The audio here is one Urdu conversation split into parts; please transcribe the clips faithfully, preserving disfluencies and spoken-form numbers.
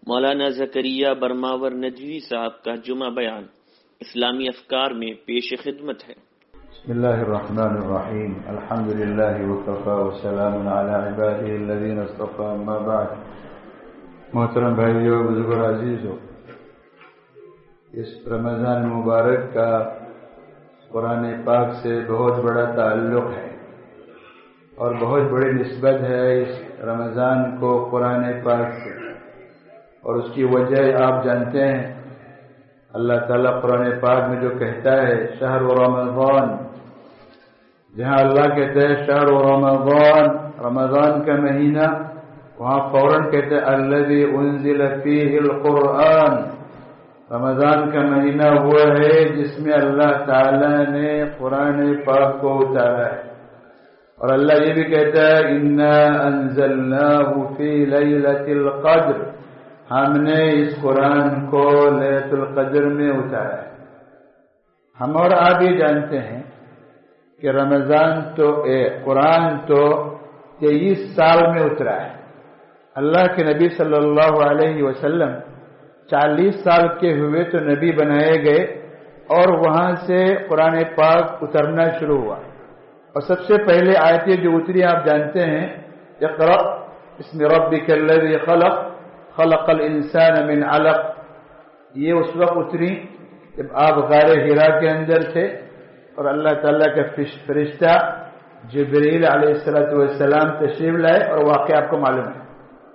مولانا زکریا برماور ندوی صاحب کا جمعہ بیان اسلامی افکار میں پیش خدمت ہے۔ بسم اللہ الرحمن الرحیم، الحمد للہ وکفی وسلام علی عبادہ الذین اصطفی، اما بعد۔ محترم بھائیو، بزرگوں، عزیزو، اس رمضان مبارک کا قرآن پاک سے بہت بڑا تعلق ہے اور بہت بڑی نسبت ہے اس رمضان کو قرآن پاک سے، اور اس کی وجہ آپ جانتے ہیں۔ اللہ تعالیٰ قرآن پاک میں جو کہتا ہے شہر رمضان، جہاں اللہ کہتا ہے شہر رمضان، رمضان کا مہینہ، وہاں فوراً کہتا ہے الذی انزل فیہ القرآن، رمضان کا مہینہ وہ ہے جس میں اللہ تعالیٰ نے قرآن پاک کو اتارا ہے۔ اور اللہ یہ بھی کہتا ہے انا انزلناہ فی لیلۃ القدر، ہم نے اس قرآن کو لیلۃ القدر میں اتارا ہے۔ ہم اور آپ یہ جانتے ہیں کہ رمضان تو اے قرآن تو تیئیس سال میں اترا ہے۔ اللہ کے نبی صلی اللہ علیہ وسلم چالیس سال کے ہوئے تو نبی بنائے گئے اور وہاں سے قرآن پاک اترنا شروع ہوا، اور سب سے پہلے آیتیں جو اتری آپ جانتے ہیں اقرأ بسم ربک الذی خلق خلق الانسان من علق، یہ اس وقت اتری جب آپ غار حرا کے اندر تھے اور اللہ تعالیٰ کا فرشتہ جبریل علیہ الصلوۃ والسلام تشریف لائے، اور واقعہ آپ کو معلوم ہے۔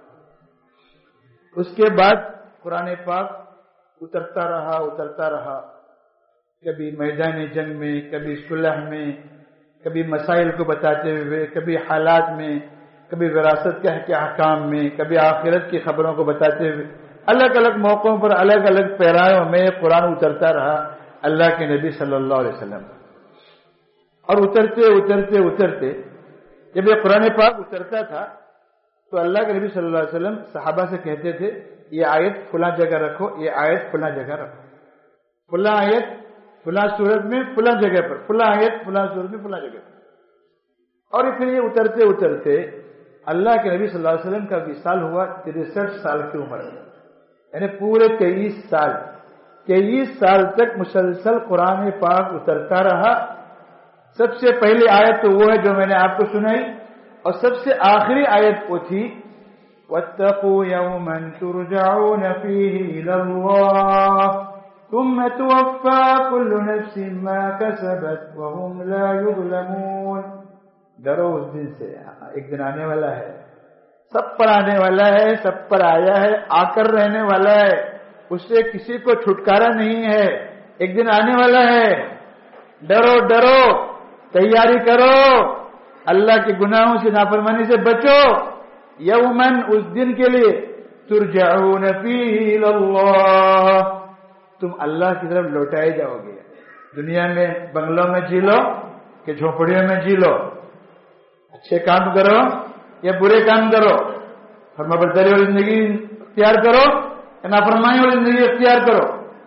اس کے بعد قرآن پاک اترتا رہا اترتا رہا، کبھی میدان جنگ میں، کبھی صلح میں، کبھی مسائل کو بتاتے ہوئے، کبھی حالات میں، کبھی وراثت کے احکام میں، کبھی آخرت کی خبروں کو بتاتے ہوئے، الگ الگ موقعوں پر الگ الگ پیراوں میں قرآن اترتا رہا اللہ کے نبی صلی اللہ علیہ وسلم۔ اور اترتے اترتے اترتے جب یہ قرآن پاک اترتا تھا تو اللہ کے نبی صلی اللہ علیہ وسلم صحابہ سے کہتے تھے یہ آیت فلاں جگہ رکھو، یہ آیت فلاں جگہ رکھو، فلاں آیت فلاں صورت میں فلاں جگہ پر، فلاں آیت فلاں صورت میں فلاں جگہ پر۔ اور پھر یہ اترتے اترتے اللہ کے نبی صلی اللہ علیہ وسلم کا وصال ہوا تریسٹھ سال کی عمر میں، یعنی پورے تیئیس سال تیئیس سال تک مسلسل قرآن پاک اترتا رہا۔ سب سے پہلی آیت تو وہ ہے جو میں نے آپ کو سنائی، اور سب سے آخری آیت وہ تھی وَاتَّقُوا يَوْمًا تُرْجَعُونَ فِيهِ إِلَى اللَّهِ ثُمَّ تُوَفَّى كُلُّ نَفْسٍ مَا كَسَبَتْ وَهُمْ لَا يُظْلَمُونَ، ڈرو اس دن سے، ایک دن آنے والا ہے، سب پر آنے والا ہے، سب پر آیا ہے، آ کر رہنے والا ہے، اس سے کسی کو چھٹکارا نہیں ہے، ایک دن آنے والا ہے۔ ڈرو ڈرو، تیاری کرو، اللہ کے گناہوں سے، نافرمانی سے بچو۔ یومن، اس دن کے لیے، ترجعون فیہ الی اللہ، تم اللہ کی طرف لوٹائے جاؤ گے۔ دنیا میں بنگلوں میں جی لو کہ جھونپڑیوں میں جی لو، اچھے کام کرو یا برے کام کرو، فرمانبرداری والی زندگی اختیار کرو یا نافرمانی والی زندگی اختیار کرو،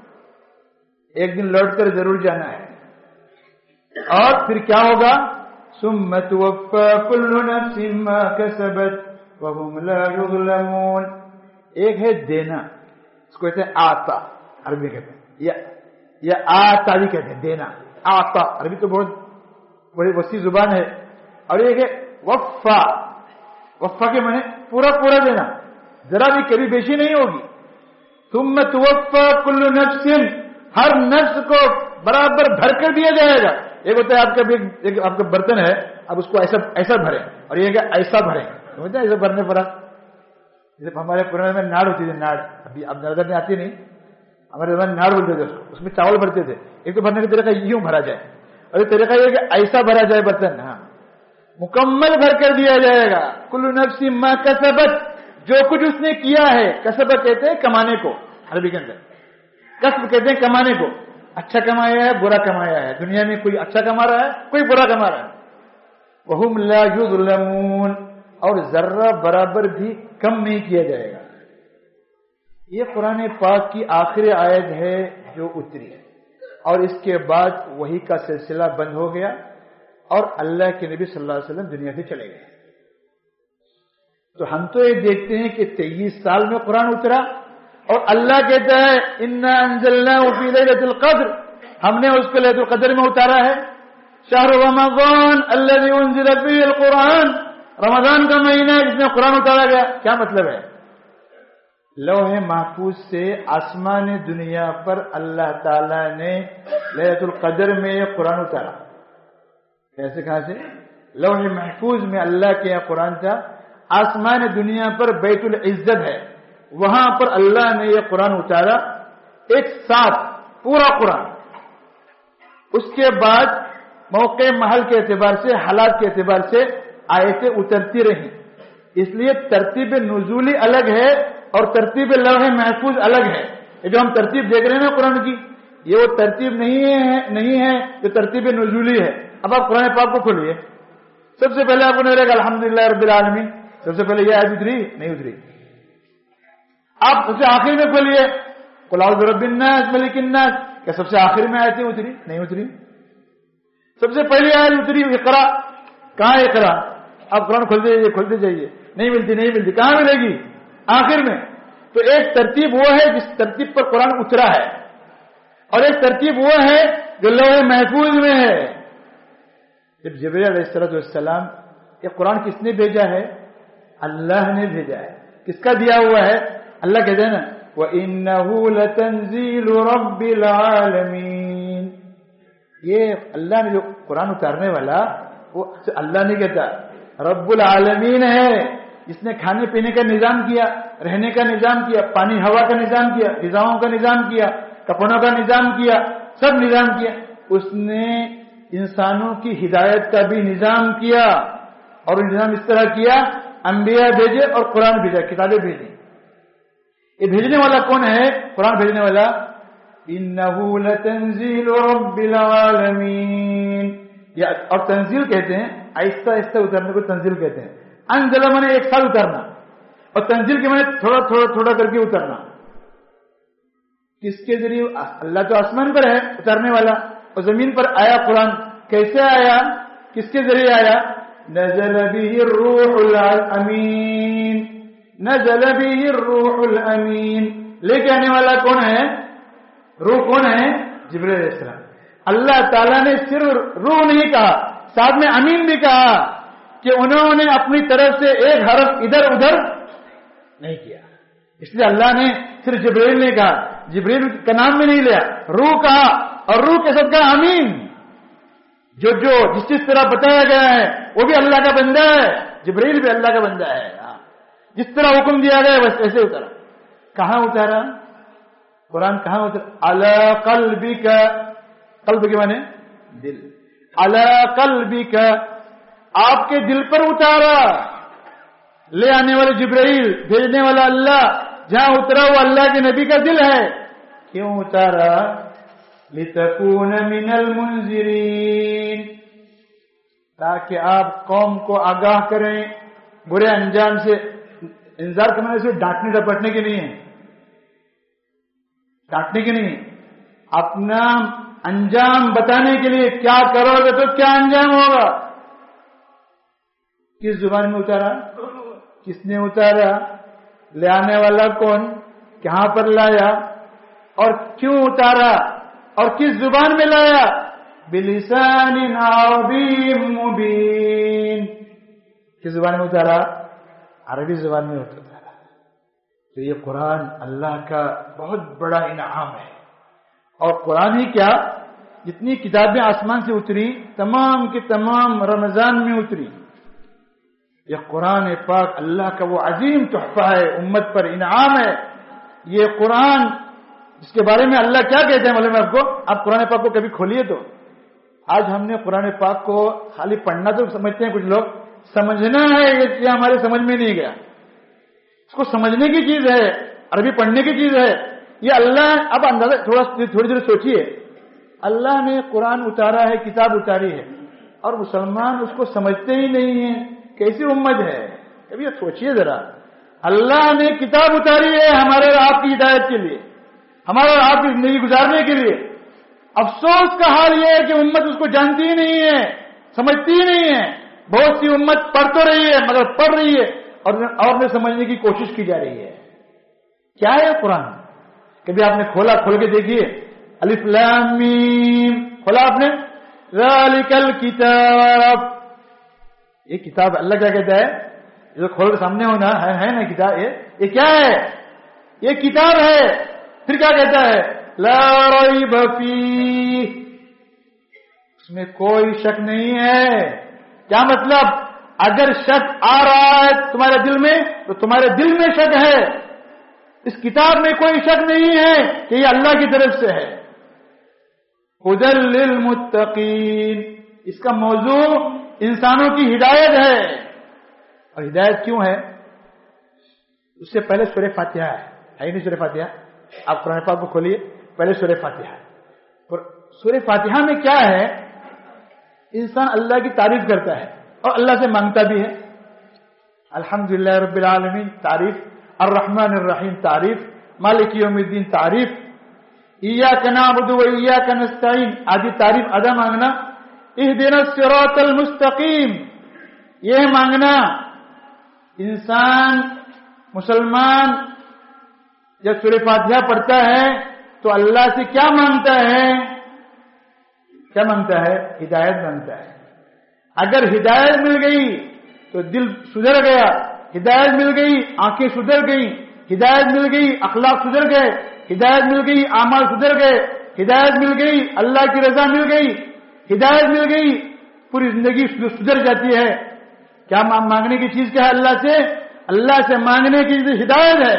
ایک دن لوٹ کر ضرور جانا ہے۔ اور پھر کیا ہوگا؟ ثم توفى كل نفس ما كسبت وهم لا يظلمون، ایک ہے دینا، اس کو کہتے ہیں آتا، عربی کہتے ہیں، یا یا آتا بھی کہتے ہیں، دینا، آتا، عربی تو بہت بڑی وسیع زبان ہے۔ اور ایک ہے وفا، وفا کے معنی پورا پورا دینا، ذرا بھی کبھی بیشی نہیں ہوگی۔ ثم توفى كل نفس، ہر نفس کو برابر بھر کر دیا جائے گا۔ ایک ہوتا ہے آپ کا بھی ایک آپ کا برتن ہے، اب اس کو ایسا ایسا بھرے، اور یہ کہ ایسا بھرے، سمجھتے ہیں ایسا بھرنے پر۔ جیسے ہمارے پرانے میں ناڑ ہوتی تھی، ناڑ، ابھی اب نظر میں آتی نہیں، ہمارے زمانے ناڑ بولتے تھے، اس میں چاول بھرتے تھے۔ ایک تو بھرنے کا طریقہ یوں بھرا جائے، اور ایک طریقہ یہ کہ ایسا بھرا جائے برتن، ہاں مکمل بھر کر دیا جائے گا۔ کل نفس ما کسبت، جو کچھ اس نے کیا ہے، کسبت کہتے ہیں کمانے کو، عربی کے اندر کسب کہتے ہیں کمانے کو، اچھا کمایا ہے، برا کمایا ہے، دنیا میں کوئی اچھا کما رہا ہے، کوئی برا کما رہا ہے۔ وَهُمْ لَا يُظْلَمُونَ، اور ذرہ برابر بھی کم نہیں کیا جائے گا۔ یہ قرآن پاک کی آخری آیت ہے جو اتری ہے، اور اس کے بعد وحی کا سلسلہ بند ہو گیا، اور اللہ کے نبی صلی اللہ علیہ وسلم دنیا سے چلے گئے۔ تو ہم تو یہ دیکھتے ہیں کہ تیئیس سال میں قرآن اترا، اور اللہ کہتا ہے انا انزلناہ فی لیلۃ القدر، ہم نے اس کو لیلۃ القدر میں اتارا ہے. شہر رمضان الذی انزل فیہ القرآن، رمضان کا مہینہ ہے جس میں قرآن اتارا گیا. کیا مطلب ہے؟ لوح محفوظ سے آسمان دنیا پر اللہ تعالی نے لیلۃ القدر میں یہ قرآن اتارا. کیسے؟ کہاں سے؟ لوح محفوظ میں اللہ کے یہاں قرآن تھا. آسمان دنیا پر بیت العزت ہے، وہاں پر اللہ نے یہ قرآن اتارا ایک ساتھ پورا قرآن. اس کے بعد موقع محل کے اعتبار سے، حالات کے اعتبار سے آیتیں اترتی رہیں. اس لیے ترتیب نزولی الگ ہے اور ترتیب لوح محفوظ الگ ہے. یہ جو ہم ترتیب دیکھ رہے ہیں نا قرآن کی، یہ وہ ترتیب نہیں ہے نہیں ہے جو ترتیب نزولی ہے. اب آپ قرآن پاک کو کھولیے، سب سے پہلے آپ کو نہیں رہے گا الحمدللہ رب العالمین، سب سے پہلے یہ آیت اتری نہیں اتری. آپ سب سے آخر میں کھولیے قل اعوذ برب الناس ملک الناس، کیا سب سے آخر میں آیتیں اتری؟ نہیں اتری. سب سے پہلی آیت اتری اقرا، کہاں اقرا؟ آپ قرآن کھولتے جائیے کھولتے جائیے، نہیں ملتی نہیں ملتی. کہاں ملے گی؟ آخر میں. تو ایک ترتیب وہ ہے جس ترتیب پر قرآن اترا ہے، اور ایک ترتیب وہ ہے جو لوح محفوظ میں ہے. جب جبرائیل علیہ الصلوۃ والسلام، یہ قرآن کس نے بھیجا ہے؟ اللہ نے بھیجا ہے. کس کا دیا ہوا ہے؟ اللہ کہتے ہیں نا وَإِنَّهُ لَتَنزِيلُ رَبِّ الْعَالَمِينَ. یہ اللہ نے جو قرآن اتارنے والا، وہ اللہ نہیں کہتا، رب العالمین ہے، جس نے کھانے پینے کا نظام کیا، رہنے کا نظام کیا، پانی ہوا کا نظام کیا، غذاؤں کا نظام کیا، کپڑوں کا نظام کیا، سب نظام کیا. اس نے انسانوں کی ہدایت کا بھی نظام کیا، اور نظام اس طرح کیا انبیاء بھیجے اور قرآن بھیجا، کتابیں بھیجی. یہ بھیجنے والا کون ہے؟ قرآن بھیجنے والا انہ لتنزیل رب العالمین. یا اور تنزیل کہتے ہیں آہستہ آہستہ اترنے کو تنزیل کہتے ہیں. انزل مانے ایک ساتھ اترنا، اور تنزیل کے مانے تھوڑا تھوڑا تھوڑا کر کے اترنا. کس کے ذریعے؟ اللہ تو آسمان پر ہے اترنے والا، اور زمین پر آیا قرآن. کیسے آیا؟ کس کے ذریعے آیا؟ نزل به الروح الامین. نزل به الروح الامین. لے کے آنے والا کون ہے؟ روح کون ہے؟ جبرائیل علیہ السلام. اللہ تعالیٰ نے صرف روح نہیں کہا، ساتھ میں امین بھی کہا، کہ انہوں نے اپنی طرف سے ایک حرف ادھر ادھر نہیں کیا. اس لیے اللہ نے صرف جبرائیل نے کہا، جبرائیل کا نام بھی نہیں لیا، روح کہا، اور روح کے ساتھ کہا امین. جو جو جس جس طرح بتایا گیا ہے وہ بھی اللہ کا بندہ ہے، جبرائیل بھی اللہ کا بندہ ہے. جس طرح حکم دیا گیا بس ایسے اترا. کہاں اتارا قرآن؟ کہاں اترا؟ علی قلبک، قلب کے معنی دل. علی قلبک، آپ کے دل پر اتارا. لے آنے والے جبرائیل، بھیجنے والا اللہ، جہاں اترا وہ اللہ کے نبی کا دل ہے. کیوں اتارا؟ لتکون من المنذرین، تاکہ آپ قوم کو آگاہ کریں برے انجام سے. انذار کے معنی سے ڈانٹنے ڈپٹنے کے نہیں ہے، ڈانٹنے کے نہیں، اپنا انجام بتانے کے لیے. کیا کرو گے تو کیا انجام ہوگا. کس زبان میں اتارا؟ کس نے اتارا؟ لے آنے والا کون؟ کہاں پر لایا؟ اور کیوں اتارا؟ اور کس زبان میں لایا؟ بلسان عربی مبین. کس زبان میں اتارا؟ عربی زبان میں اتارا. تو یہ قرآن اللہ کا بہت بڑا انعام ہے. اور قرآن ہی کیا، جتنی کتابیں آسمان سے اتری تمام کی تمام رمضان میں اتری. یہ قرآن پاک اللہ کا وہ عظیم تحفہ ہے، امت پر انعام ہے. یہ قرآن جس کے بارے میں اللہ کیا کہتے ہیں معلوم ہے آپ کو؟ آپ قرآن پاک کو کبھی کھولیے تو. آج ہم نے قرآن پاک کو خالی پڑھنا تو سمجھتے ہیں کچھ لوگ، سمجھنا ہے یہ ہمارے سمجھ میں نہیں گیا. اس کو سمجھنے کی چیز ہے، عربی پڑھنے کی چیز ہے. یہ اللہ اب اندازہ تھوڑا تھوڑی دیر سوچیے، اللہ نے قرآن اتارا ہے، کتاب اتاری ہے، اور مسلمان اس کو سمجھتے ہی نہیں ہیں. کیسی امت ہے؟ اب یہ سوچیے ذرا. اللہ نے کتاب اتاری ہے ہمارے اور آپ کی ہدایت کے لیے، ہمارا اور آپ کی زندگی گزارنے کے لیے. افسوس کا حال یہ ہے کہ امت اس کو جانتی ہی نہیں ہے، سمجھتی ہی نہیں ہے. بہت سی امت پڑھ تو رہی ہے مگر پڑھ رہی ہے اور اور میں سمجھنے کی کوشش کی جا رہی ہے. کیا ہے قرآن؟ کبھی آپ نے کھولا، کھول کے دیکھیے الف لام میم، کھولا آپ نے ذالک الکتاب، یہ کتاب اللہ کیا کہتا ہے؟ جو کھول کے سامنے ہونا ہے, ہے نا کتاب، یہ یہ کیا ہے؟ یہ کتاب ہے. پھر کیا کہتا ہے؟ لا ریب فیہ، اس میں کوئی شک نہیں ہے. کیا مطلب؟ اگر شک آ رہا ہے تمہارے دل میں تو تمہارے دل میں شک ہے، اس کتاب میں کوئی شک نہیں ہے کہ یہ اللہ کی طرف سے ہے. ھدی للمتقین، اس کا موضوع انسانوں کی ہدایت ہے. اور ہدایت کیوں ہے؟ اس سے پہلے سورہ فاتحہ ہے، ہے ہی نہیں سورہ فاتحہ؟ آپ قرآن پاک کو کھولیے، پہلے سورہ فاتحہ ہے. اور سورہ فاتحہ میں کیا ہے؟ انسان اللہ کی تعریف کرتا ہے اور اللہ سے مانگتا بھی ہے. الحمدللہ رب العالمین تعریف، الرحمن الرحیم تعریف، مالک یوم الدین تعریف، ایاک نعبد و ایاک نستعین آدھی تعریف ادا مانگنا. اہدنا الصراط المستقیم، یہ مانگنا. انسان مسلمان جب سورہ فاتحہ پڑھتا ہے تو اللہ سے کیا مانگتا ہے؟ کیا مانگتا ہے؟ ہدایت مانگتا ہے. اگر ہدایت مل گئی تو دل سدھر گیا، ہدایت مل گئی آنکھیں سدھر گئی، ہدایت مل گئی اخلاق سدھر گئے، ہدایت مل گئی اعمال سدھر گئے، ہدایت مل گئی اللہ کی رضا مل گئی، ہدایت مل گئی پوری زندگی سدھر جاتی ہے. کیا مانگنے کی چیز کیا ہے اللہ سے؟ اللہ سے مانگنے کی چیز ہدایت ہے.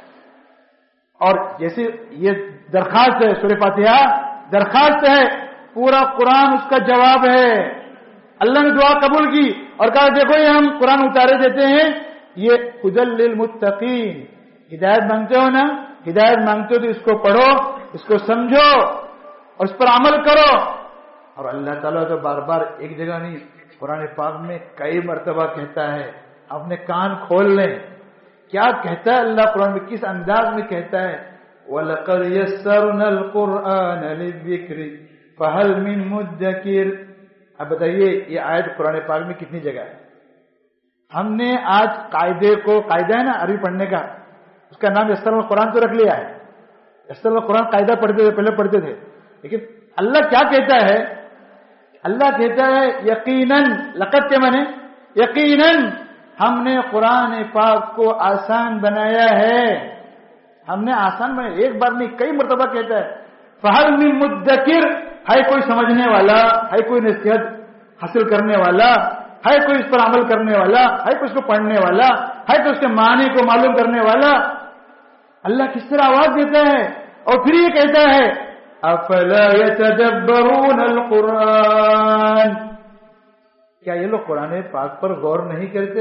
اور جیسے یہ درخواست ہے، سورہ فاتحہ درخواست ہے، پورا قرآن اس کا جواب ہے. اللہ نے دعا قبول کی اور کہا دیکھو یہ ہم قرآن اتارے دیتے ہیں، یہ ھدی للمتقین. ہدایت مانگتے ہو نا؟ ہدایت مانگتے ہو تو اس کو پڑھو، اس کو سمجھو اور اس پر عمل کرو. اور اللہ تعالیٰ تو بار بار ایک جگہ نہیں، قرآن پاک میں کئی مرتبہ کہتا ہے. اپنے کان کھول لیں، کیا کہتا ہے اللہ قرآن میں، کس انداز میں کہتا ہے. وَلَقَدْ يَسَّرْنَا الْقُرْآنَ لِلذِّكْرِ فَهَلْ مِن مُدَّكِرٍ. اب بتائیے یہ آیت قرآن پاک میں کتنی جگہ ہے؟ ہم نے آج قاعدے کو، قاعدہ ہے نا عربی پڑھنے کا، اس کا نام یسر القرآن تو رکھ لیا ہے. یسر القرآن قاعدہ پڑھتے تھے، پہلے پڑھتے تھے. لیکن اللہ کیا کہتا ہے؟ اللہ کہتا ہے یقیناً، لقد کے معنی یقیناً ہم نے قرآن پاک کو آسان بنایا ہے. ہم نے آسان بنایا، ایک بار نہیں کئی مرتبہ کہتا ہے. فہل من مدکر، ہے کوئی سمجھنے والا، ہے کوئی نصیحت حاصل کرنے والا، ہے کوئی اس پر عمل کرنے والا، ہے کوئی اس کو پڑھنے والا، ہے کوئی اس کے معنی کو معلوم کرنے والا. اللہ کس طرح آواز دیتا ہے اور پھر یہ کہتا ہے افلا یتدبرون القرآن. کیا یہ لوگ قرآن پاک پر غور نہیں کرتے؟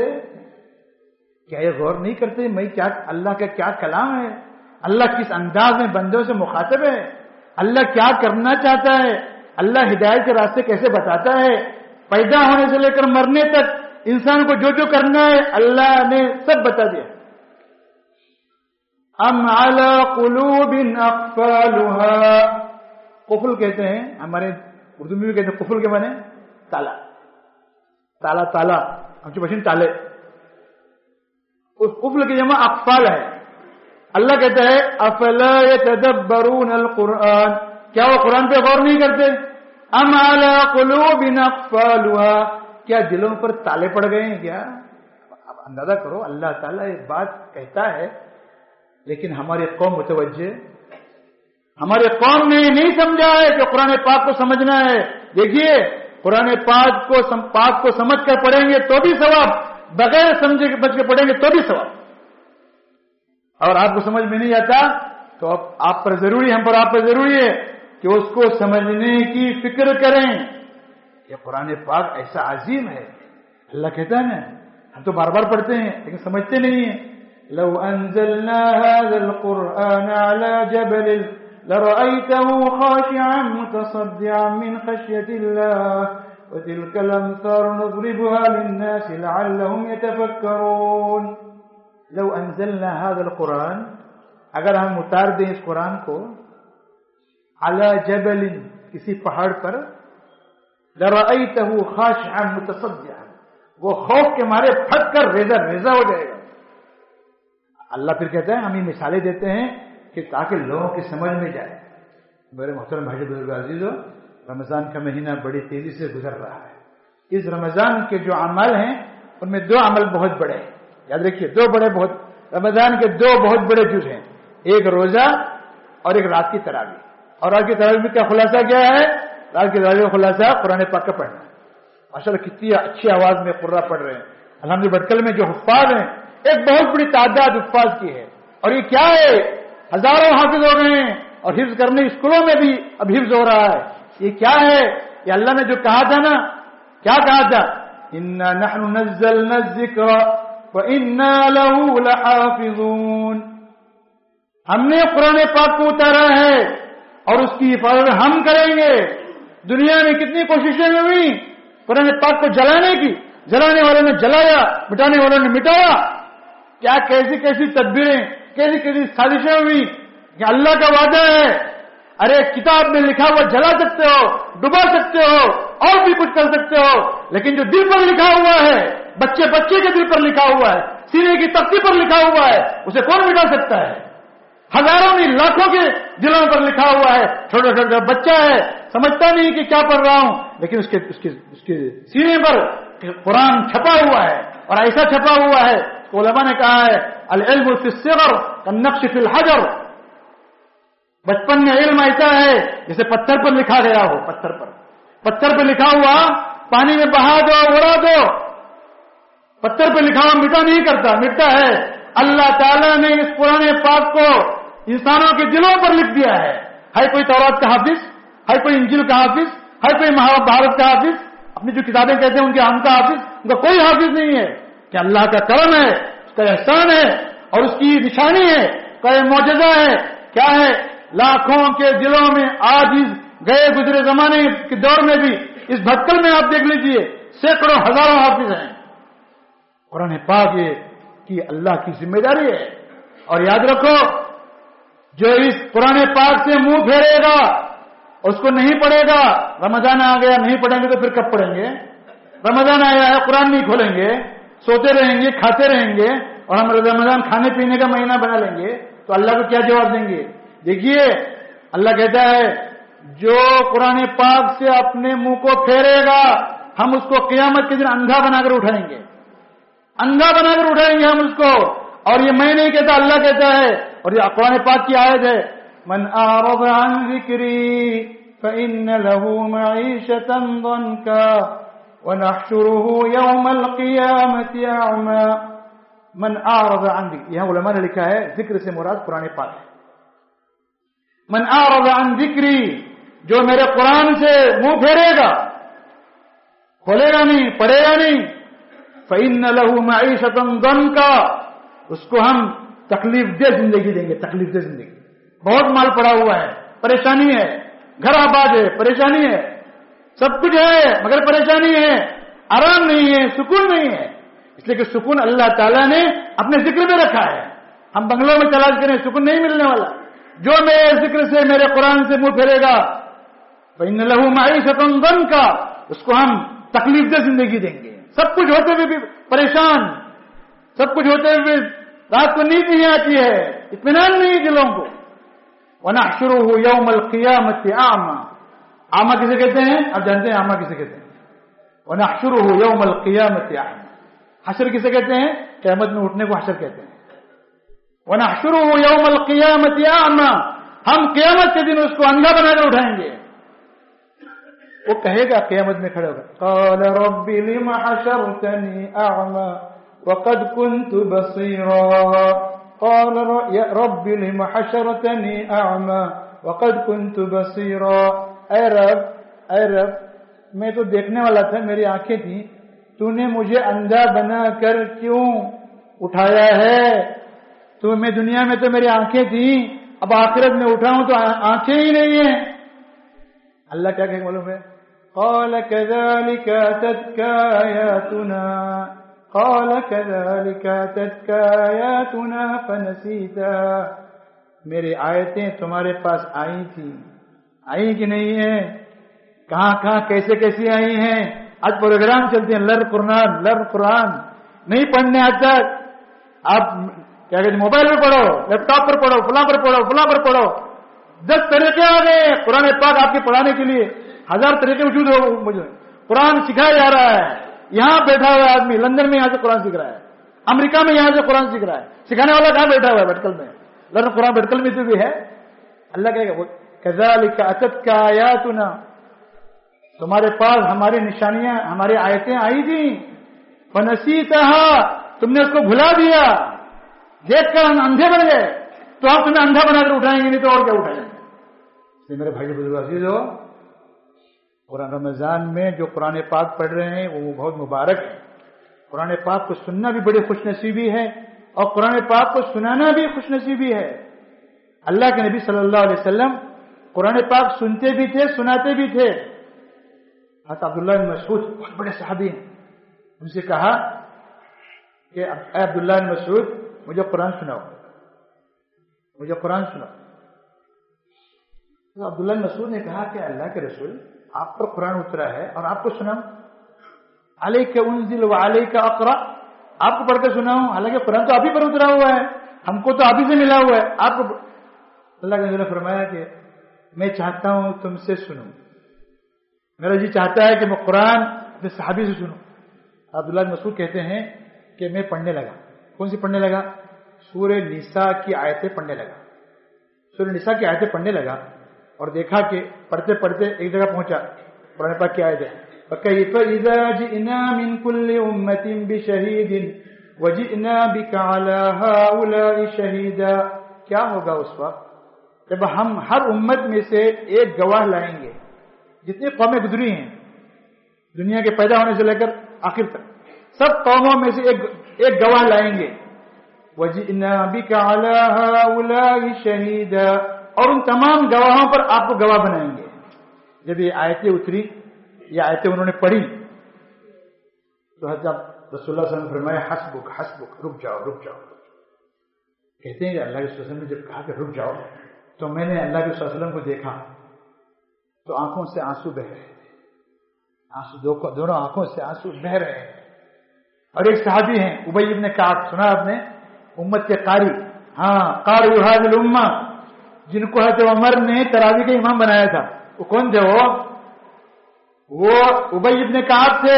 کیا یہ غور نہیں کرتے میں کیا اللہ کا کیا کلام ہے؟ اللہ کس انداز میں بندوں سے مخاطب ہے؟ اللہ کیا کرنا چاہتا ہے؟ اللہ ہدایت کے راستے کیسے بتاتا ہے؟ پیدا ہونے سے لے کر مرنے تک انسان کو جو جو کرنا ہے اللہ نے سب بتا دیا. ام علی قلوب اقفالها، قفل کہتے ہیں ہمارے اردو میں بھی کہتے ہیں. قفل کے معنی تالا، تالا تالا ہم کی مشین تالے. اس قفل کی جمع اقفال ہے. اللہ کہتا ہے افلا یتدبرون القرآن، کیا وہ قرآن پہ غور نہیں کرتے؟ ام علی قلوب اقفالها، کیا دلوں پر تالے پڑ گئے ہیں کیا؟ اب اندازہ کرو اللہ تعالیٰ یہ بات کہتا ہے لیکن ہماری قوم متوجہ، ہماری قوم نے نہیں سمجھا ہے کہ قرآن پاک کو سمجھنا ہے. دیکھیے قرآن پاک کو پاک کو سمجھ کر پڑھیں گے تو بھی ثواب، بغیر سمجھے کے بچ کے پڑھیں گے تو بھی ثواب. اور آپ کو سمجھ میں نہیں آتا تو اب آپ پر ضروری، ہم پر آپ پر ضروری ہے کہ اس کو سمجھنے کی فکر کریں. یہ قرآن پاک ایسا عظیم ہے. اللہ کہتا ہے نا، ہم تو بار بار پڑھتے ہیں لیکن سمجھتے نہیں ہیں. لو انزلنا هذا القرآن على جبل لرأيته خاشعا متصدعا من خشية الله وتلك الأمثال نضربها للناس لعلهم يتفكرون. لو انزلنا هذا القرآن، اگر ہم اتار دیں اس قرآن کو على جبل، کسی پہاڑ پر، لرأيته خاشعا متصدعا، وہ خوف کے مارے پھٹ کر ریزہ ریزہ ہو جائے گا. اللہ پھر کہتا ہے ہم یہ مثالیں دیتے ہیں کہ تاکہ لوگوں کی سمجھ میں جائے. میرے محترم بھائی بزرگ عزیزو، رمضان کا مہینہ بڑی تیزی سے گزر رہا ہے. اس رمضان کے جو عمل ہیں ان میں دو عمل بہت بڑے ہیں. یاد رکھیے، دو بڑے بہت رمضان کے دو بہت بڑے جز ہیں، ایک روزہ اور ایک رات کی تراویح. اور رات کی تراویح کا خلاصہ کیا ہے؟ رات کی تراویح کا خلاصہ قرآن پاک کا پڑھنا. ماشاءاللہ کتنی اچھی آواز میں قرآن پڑھ رہے ہیں. الحمدللہ بٹکل میں جو حفاظ ہیں ایک بہت بڑی تعداد حفاظ کی ہے. اور یہ کیا ہے؟ ہزاروں حافظ ہو گئے ہیں اور حفظ کرنے اسکولوں میں بھی اب حفظ ہو رہا ہے. یہ کیا ہے؟ یہ اللہ نے جو کہا تھا نا، کیا کہا تھا؟ اِنَّا نَحْنُ نَزَّلْنَا الذِّكْرَ وَإِنَّا لَهُ لَحَافِظُونَ. ہم نے قرآن پاک کو اتارا ہے اور اس کی حفاظت ہم کریں گے. دنیا میں کتنی کوششیں ہوئی قرآن پاک کو جلانے کی، جلانے والوں نے جلایا، مٹانے والوں نے مٹایا. کیا کیسی کیسی تدبیریں، کیسی کیسی سازشیں ہوئی. کہ اللہ کا وعدہ ہے، ارے کتاب میں لکھا ہوا جلا سکتے ہو، ڈبا سکتے ہو، اور بھی کچھ کر سکتے ہو، لیکن جو دل پر لکھا ہوا ہے، بچے بچے کے دل پر لکھا ہوا ہے، سینے کی تختی پر لکھا ہوا ہے، اسے کون مٹا سکتا ہے؟ ہزاروں نہیں لاکھوں کے دلوں پر لکھا ہوا ہے. چھوٹا چھوٹا بچہ ہے، سمجھتا نہیں کہ کیا پڑھ رہا ہوں، لیکن اس کے اس کے اس کے سینے پر قرآن چھپا ہوا ہے. اور ایسا چھپا ہوا ہے کہ علماء نے کہا ہے العلم فی الصغر کالنقش فی الحجر. بچپن میں علم ایسا ہے جیسے پتھر پر لکھا گیا ہو. پتھر پر پتھر پہ لکھا ہوا پانی میں بہا دو، اڑا دو. پتھر پہ لکھا ہوا مٹا نہیں کرتا، مٹتا ہے. اللہ تعالیٰ نے اس قرآن پاک کو انسانوں کے دلوں پر لکھ دیا ہے. ہے کوئی تورات کا حافظ، ہے کوئی انجیل کا حافظ، ہے کوئی مہابھارت کا حافظ، اپنی جو کتابیں کہتے ہیں ان کے عام کا حافظ، ان کا کوئی حافظ نہیں ہے. کہ اللہ کا کرم ہے، اس کا احسان ہے اور اس کی نشانی ہے، اس کا معجزہ ہے. کیا ہے؟ لاکھوں کے دلوں میں آج اس گئے گزرے زمانے کے دور میں بھی اس بھٹکل میں آپ دیکھ لیجئے سینکڑوں ہزاروں حافظ ہیں. قرآن پاک یہ کی اللہ کی ذمہ داری ہے. اور یاد رکھو، جو اس قرآن پاک سے منہ پھیرے گا، اس کو نہیں پڑھے گا، رمضان آ گیا نہیں پڑھیں گے تو پھر کب پڑھیں گے؟ رمضان آیا ہے قرآن نہیں کھولیں گے، سوتے رہیں گے، کھاتے رہیں گے، اور ہم رمضان کھانے پینے کا مہینہ بنا لیں گے تو اللہ کو کیا جواب دیں گے؟ دیکھیے اللہ کہتا ہے جو قرآن پاک سے اپنے منہ کو پھیرے گا ہم اس کو قیامت کے دن اندھا بنا کر اٹھائیں گے. اندھا بنا کر اٹھائیں گے ہم اس کو. اور یہ میں نہیں کہتا، اللہ کہتا ہے. اور یہ قرآن پاک کی آیت ہے، من اعرض عن ذکری فإن له معیشة ضنکا ونحشره یوم القیامة اعما. من اعرض عن ذکری، یہاں علماء نے لکھا ہے ذکر سے مراد قرآن پاک ہے. من اعرض عن ذکری، جو میرے قرآن سے منہ پھیرے گا، کھولے گا نہیں، پڑھے گا نہیں، فإن له معیشة ضنکا، اس کو ہم تکلیف دہ زندگی دیں گے. تکلیف دہ زندگی، بہت مال پڑا ہوا ہے، پریشانی ہے، گھر آباد ہے، پریشانی ہے، سب کچھ ہے مگر پریشانی ہے، آرام نہیں ہے، سکون نہیں ہے. اس لیے کہ سکون اللہ تعالیٰ نے اپنے ذکر میں رکھا ہے. ہم بنگلوں میں تلاش کریں سکون نہیں ملنے والا. جو میرے ذکر سے میرے قرآن سے منہ پھیرے گا فإن له معیشة ضنکا، اس کو ہم تکلیف دہ زندگی دیں گے. سب کچھ ہوتے ہوئے بھی پریشان، سب کچھ ہوتے ہوئے رات کو نیند نہیں آتی ہے، اطمینان نہیں دلوں کو. وَنَحْشُرُهُ يَوْمَ الْقِيَامَةِ أَعْمَى. اعمى کسے کہتے ہیں؟ آپ جانتے ہیں اعمى کسے کہتے ہیں؟ وَنَحْشُرُهُ يَوْمَ الْقِيَامَةِ أَعْمَى. حشر کسے کہتے ہیں؟ قیامت میں اٹھنے کو حشر کہتے ہیں. وَنَحْشُرُهُ يَوْمَ الْقِيَامَةِ أَعْمَى. ہم قیامت کے دن اس کو اندھا بنا کر اٹھائیں گے. وہ کہے گا قیامت میں کھڑے ہوگا قَالَ رَبِّ لِمَ حَشَرْتَنِي أَعْمَى وَقَدْ كُنْتُ بَصِيرًا. قَالَ رَبِّ لِمَ حَشَرْتَنِي أَعْمَى وَقَدْ كُنْتُ بَصِيرًا. اے رب، اے رب، میں تو دیکھنے والا تھا، میری آنکھیں تھیں، تو نے مجھے اندھا بنا کر کیوں اٹھایا ہے؟ تو میں دنیا میں تو میری آنکھیں تھیں، اب آخرت میں اٹھاؤں تو آنکھیں ہی نہیں ہیں. اللہ کیا کہے معلوم ہے؟ قال كذلك أتتك آياتنا قال كذلك أتتك آياتنا فنسيتها. میری آیتیں تمہارے پاس آئی تھی، آئی کہ نہیں ہیں؟ کہاں کہاں کیسے کیسی آئی ہیں؟ آج پروگرام چلتے ہیں لر قرآن لر قرآن، نہیں پڑھنے آج تک. آپ کیا کہتے موبائل پر پڑھو, لیپ ٹاپ پر پڑھو, فلاں پر پڑھو, فلاں پر پڑھو. دس طریقے آ گئے قرآن پاک آپ کے پڑھانے کے لیے, ہزار طریقے وجود ہو. مجھے قرآن سکھایا جا رہا ہے. یہاں بیٹھا ہوا آدمی لندن میں یہاں سے قرآن سیکھ رہا ہے, امریکہ میں یہاں سے قرآن سیکھ رہا ہے. سکھانے والا کہاں بیٹھا ہوا ہے؟ بھٹکل میں. لرن قرآن بھٹکل میں تو بھی ہے. اللہ کہے گا کذالک اتتک آیاتنا, تمہارے پاس ہماری نشانیاں, ہماری آیتیں آئی تھیں, فنسیتہا, تم نے اس کو بھلا دیا, دیکھ کر ہم اندھے بن گئے, تو آپ تمہیں اندھا بنا کر اٹھائیں گے, نہیں تو اور کیا اٹھائیں گے. اس لیے میرے بھائی بزرگ عزیزو, قرآن رمضان میں جو قرآن پاک پڑھ رہے ہیں وہ بہت مبارک ہے. قرآن پاک کو سننا بھی بڑی خوش نصیبی ہے, اور قرآن پاک کو سنانا بھی خوش نصیبی ہے. اللہ کے نبی صلی اللہ علیہ وسلم قرآن پاک سنتے بھی تھے, سناتے بھی تھے. حضرت عبداللہ بن مسعود بہت بڑے صحابی ہیں, ان سے کہا کہ اے عبداللہ بن مسعود مجھے قرآن سناؤ, مجھے قرآن سناؤ. تو عبداللہ بن مسعود نے کہا کہ اللہ کے رسول آپ پر قرآن اترا ہے اور آپ کو سناؤں, علیک انزل وعلیک اقرأ, آپ کو پڑھ کے سناؤں, حالانکہ قرآن تو آپ ہی پر اترا ہوا ہے, ہم کو تو آپ ہی سے ملا ہوا ہے, آپ کو. اللہ کے نبی نے فرمایا کہ میں چاہتا ہوں تم سے سنوں, میرا جی چاہتا ہے کہ میں قرآن اپنے صحابی سے سنوں. عبداللہ بن مسعود کہتے ہیں کہ میں پڑھنے لگا. کون سی پڑھنے لگا؟ سورہ نساء کی آیتیں پڑھنے لگا. سورہ نساء کی آیتیں پڑھنے لگا اور دیکھا کہ پڑھتے پڑھتے ایک جگہ پہنچا, قرآن پاک کی آیت ہے فَكَيْفَ إِذَا جِئْنَا مِنْ كُلِّ أُمَّةٍ بِشَهِيدٍ وَجِئْنَا بِكَ عَلَى هَؤُلَاءِ شَهِيدًا. کیا ہوگا اس وقت جب ہم ہر امت میں سے ایک گواہ لائیں گے. جتنی قومیں گزری ہیں دنیا کے پیدا ہونے سے لے کر آخر تک, سب قوموں میں سے ایک ایک گواہ لائیں گے. وَجِئْنَا بِكَ عَلَى هَؤُلَاءِ شَهِيدًا, اور ان تمام گواہوں پر آپ کو گواہ بنائیں گے. جب یہ آیتیں اتری, یہ آیتیں انہوں نے پڑھی, تو حضرت رسول اللہ صلی اللہ علیہ وسلم نے فرمایا حسبک حسبک, رک جاؤ رک جاؤ. کہتے ہیں کہ اللہ کے وسلم نے جب کہا کہ رک جاؤ, تو میں نے اللہ کے وسلم کو دیکھا تو آنکھوں سے آنسو بہ رہے تھے, آنسو دونوں آنکھوں سے آنسو بہ رہے ہیں. اور ایک صحابی ہیں ابی ابن کعب, سنا آپ نے, امت کے قاری, ہاں قاری هذه الامه, جن کو حضرت عمر نے تراویح کا امام بنایا تھا. وہ کون تھے؟ وہ وہ ابی ابن کعب تھے.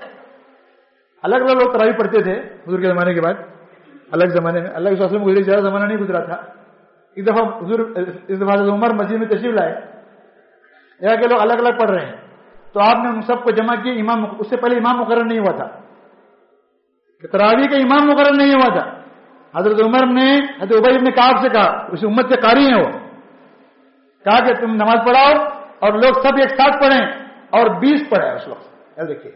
الگ الگ لوگ تراویح پڑھتے تھے حضور کے زمانے کے بعد, الگ زمانے میں. اللہ کے وسلم کو زیادہ زمانہ نہیں گزرا تھا. ایک دفعہ حضور اس دفعہ عمر مسجد میں تشریف لائے, یہاں کے لوگ الگ الگ پڑھ رہے ہیں, تو آپ نے ان سب کو جمع کیا. امام, اس سے پہلے امام مقرر نہیں ہوا تھا, تراویح کا امام مقرر نہیں ہوا تھا. حضرت عمر نے حضرت ابی ابن کعب سے کہا, اس امت کے قاری ہیں وہ, کہا کہ تم نماز پڑھاؤ اور لوگ سب ایک ساتھ پڑھیں, اور بیس پڑھے اس وقت. دیکھیے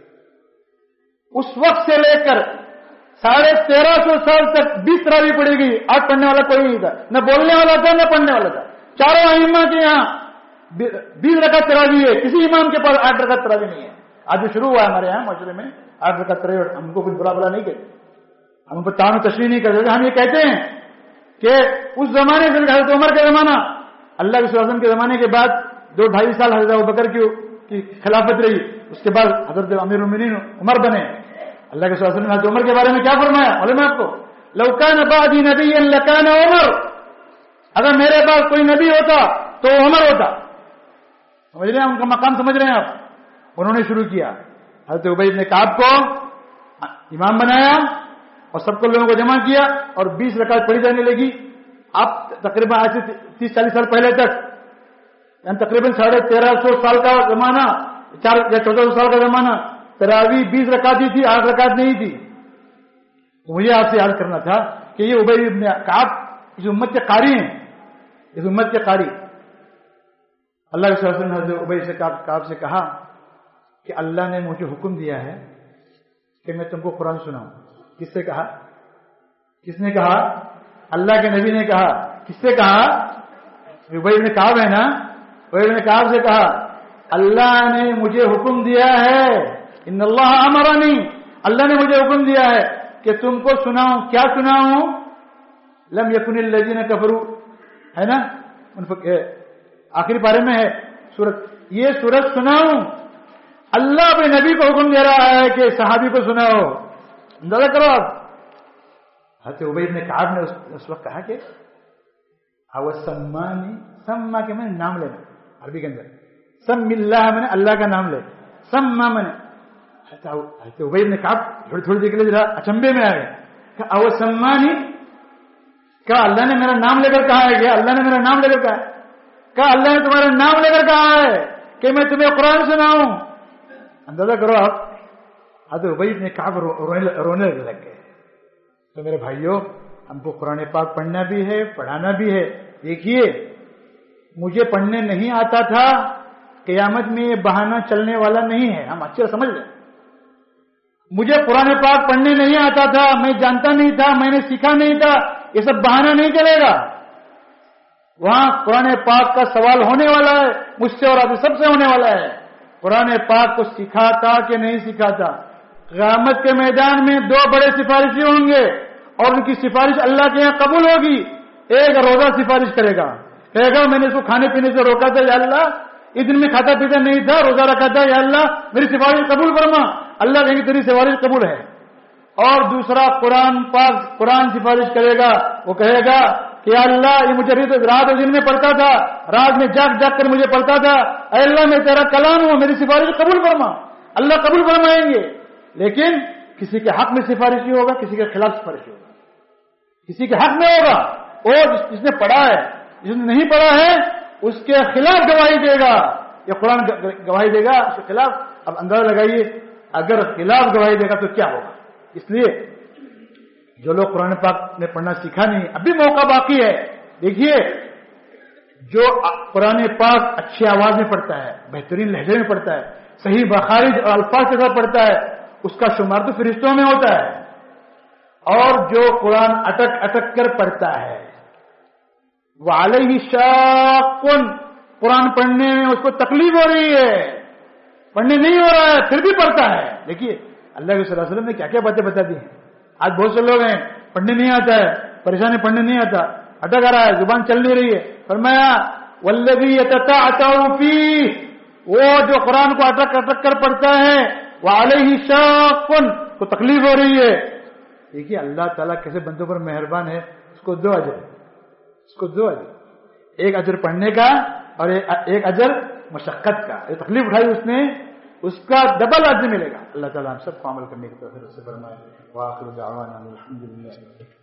اس وقت سے لے کر ساڑھے تیرہ سو سال تک بیس تراویح پڑھی گئی. آج پڑھنے والا کوئی نہیں تھا, نہ بولنے والا تھا نہ پڑھنے والا تھا. چاروں ائمہ کے یہاں بیس رکعت تراویح ہے, کسی امام کے پاس آٹھ رکعت تراویح نہیں ہے. آج جو شروع ہوا ہے ہمارے یہاں معاشرے میں آٹھ رکعت تراویح, ہم کو کچھ برا بلا نہیں کہتے, ہم پر تعین و تشریح نہیں کرتے. ہم یہ کہتے ہیں کہ اس زمانے سے حضرت عمر کا زمانہ, اللہ کے وسلم کے زمانے کے بعد دو ڈھائی سال حضرت ابوبکر کی خلافت رہی, اس کے بعد حضرت امیر المؤمنین عمر بنے. اللہ کے وسلم نے حضرت عمر کے بارے میں کیا فرمایا معلوم ہے آپ کو؟ لو کان بعدی نبیا لکان عمر, اگر میرے پاس کوئی نبی ہوتا تو عمر ہوتا. سمجھ رہے ہیں ان کا مقام, سمجھ رہے ہیں آپ؟ انہوں نے شروع کیا, حضرت ابی ابن کعب کو امام بنایا اور سب کو لوگوں کو جمع کیا اور بیس رکعت پڑھی جانے لگی. اب تقریباً آج سے تیس چالیس سال پہلے تک, یعنی تقریباً ساڑھے تیرہ سو سال کا زمانہ, چار یا چودہ سو سال کا زمانہ, تراویح بیس رکعت ہی تھی, آٹھ رکعت نہیں تھی. مجھے آپ سے یاد کرنا تھا کہ یہ ابی ابن کعب اس امت کے قاری ہیں, اس امت کے قاری. اللہ کے رسول نے حضرت ابی سے کعب سے کہا کہ اللہ نے مجھے حکم دیا ہے کہ میں تم کو قرآن سناؤں. کس سے کہا؟ کس نے کہا؟ اللہ کے نبی نے کہا. کس سے کہا؟ ابی ابن کعب ہے نا, ابی ابن کعب سے کہا اللہ نے مجھے حکم دیا ہے, ان اللہ امرنی, اللہ نے مجھے حکم دیا ہے کہ تم کو سناؤں. کیا سناؤں؟ لم یکن الذین کفروا, ہے نا, آخری پارے میں ہے سورت, یہ سورت سناؤں. اللہ اپنے نبی کو حکم دے رہا ہے کہ صحابی کو سناؤ. اندازہ کرو آپ, حضرت ابی بن کعب نے اس وقت کہا کہ او سمانی، سما کے میں نام لینا عربی کے اندر، سم اللہ میں نے اللہ کا نام لے، سما میں نے حضرت ابی بن کعب تھوڑی تھوڑی دیر کے لیے ذرا اچنبے میں آ گئے کہ او سمانی، کیا اللہ نے میرا نام لے کر کہا ہے؟ کیا اللہ نے میرا نام لے کر کہا ہے؟ کیا اللہ نے تمہارا نام لے کر کہا ہے کہ میں تمہیں قرآن سناؤں؟ اندازہ کرو آپ، حضرت ابی بن کعب رونے لگ گئے۔ تو میرے بھائیوں، ہم کو قرآن پاک پڑھنا بھی ہے، پڑھانا بھی ہے۔ دیکھیے، مجھے پڑھنے نہیں آتا تھا، قیامت میں یہ بہانہ چلنے والا نہیں ہے، ہم اچھے سمجھ لیں۔ مجھے قرآن پاک پڑھنے نہیں آتا تھا، میں جانتا نہیں تھا، میں نے سیکھا نہیں تھا، یہ سب بہانہ نہیں چلے گا۔ وہاں قرآن پاک کا سوال ہونے والا ہے، مجھ سے اور آپ سب سے ہونے والا ہے۔ قرآن پاک کو سکھا تھا کہ نہیں سکھا تھا؟ قیامت کے میدان میں دو بڑے سفارشی ہوں گے اور ان کی سفارش اللہ کے یہاں قبول ہوگی۔ ایک روزہ سفارش کرے گا، کہے گا میں نے اس کو کھانے پینے سے روکا تھا، یا اللہ اس دن میں کھاتا پیتا نہیں تھا، روزہ رکھا تھا، یا اللہ میری سفارش قبول فرما۔ اللہ کہیں گے تیری سفارش قبول ہے۔ اور دوسرا قرآن پاک قرآن سفارش کرے گا، وہ کہے گا کہ یا اللہ یہ مجھے رات اور دن میں پڑھتا تھا، رات میں جاگ جاگ کر مجھے پڑھتا تھا، اے اللہ میں تیرا کلام ہوں، میری سفارش قبول فرما۔ اللہ قبول فرمائیں گے۔ لیکن کسی کے حق میں سفارشی ہوگا، کسی کے خلاف سفارشی ہوگا، کسی کے حق میں ہوگا اور جس نے پڑھا ہے، جس نے نہیں پڑھا ہے اس کے خلاف گواہی دے گا۔ یہ قرآن گواہی دے گا اس کے خلاف۔ اب اندازہ لگائیے اگر خلاف گواہی دے گا تو کیا ہوگا۔ اس لیے جو لوگ قرآن پاک نے پڑھنا سیکھا نہیں، ابھی موقع باقی ہے۔ دیکھیے، جو قرآن پاک اچھی آواز میں پڑھتا ہے، بہترین لہجے میں پڑھتا ہے، صحیح مخارج اور الفاظ کے ساتھ پڑھتا ہے، اس کا شمار تو فرشتوں میں ہوتا ہے۔ اور جو قرآن اٹک اٹک کر پڑھتا ہے، وعلیہ شاق، قرآن پڑھنے میں اس کو تکلیف ہو رہی ہے، پڑھنے نہیں ہو رہا ہے پھر بھی پڑھتا ہے۔ دیکھیے اللہ کے صلی اللہ علیہ وسلم نے کیا کیا باتیں بتا دی ہیں۔ آج بہت سے لوگ ہیں پڑھنے نہیں آتا ہے، پریشانی پڑھنے نہیں آتا، اٹک آ رہا ہے، زبان چل نہیں رہی ہے۔ فرمایا والذی یتتعتع فیہ، وہ جو قرآن کو اٹک اٹک کر پڑھتا ہے، وعلیہ شاق، کو تکلیف ہو رہی ہے۔ دیکھیے اللہ تعالیٰ کیسے بندوں پر مہربان ہے، اس کو دو اجر، اس کو دو اجر، ایک اجر پڑھنے کا اور ایک اجر مشقت کا۔ یہ تکلیف اٹھائی اس نے، اس کا ڈبل اجر ملے گا۔ اللہ تعالیٰ ہم سب کو عمل کرنے کی توفیق سے فرمائے۔ وآخر دعوانا الحمدللہ۔